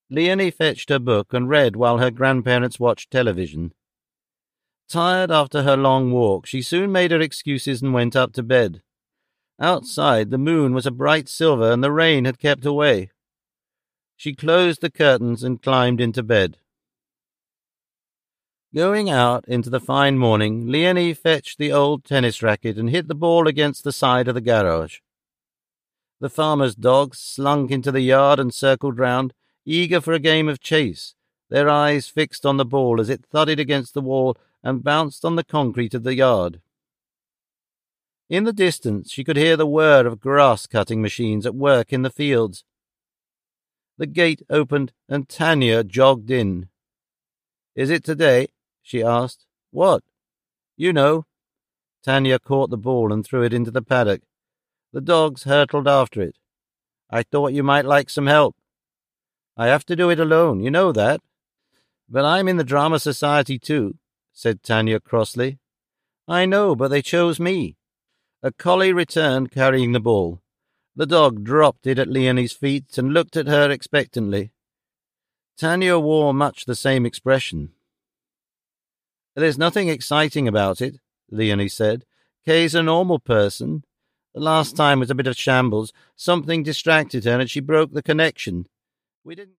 Leonie fetched her book and read while her grandparents watched television. Tired after her long walk, she soon made her excuses and went up to bed. Outside, the moon was a bright silver and the rain had kept away. She closed the curtains and climbed into bed. Going out into the fine morning, Leonie fetched the old tennis racket and hit the ball against the side of the garage. The farmer's dogs slunk into the yard and circled round, eager for a game of chase, their eyes fixed on the ball as it thudded against the wall and bounced on the concrete of the yard. In the distance she could hear the whir of grass-cutting machines at work in the fields. The gate opened and Tanya jogged in. "Is it today?" she asked. "What?" "You know." Tanya caught the ball and threw it into the paddock. The dogs hurtled after it. "I thought you might like some help." "I have to do it alone, you know that." "But I'm in the drama society too," said Tanya crossly. "I know, but they chose me." A collie returned carrying the ball. The dog dropped it at Leonie's feet and looked at her expectantly. Tanya wore much the same expression. "There's nothing exciting about it," Leonie said. "Kay's a normal person. The last time was a bit of shambles. Something distracted her and she broke the connection. We didn't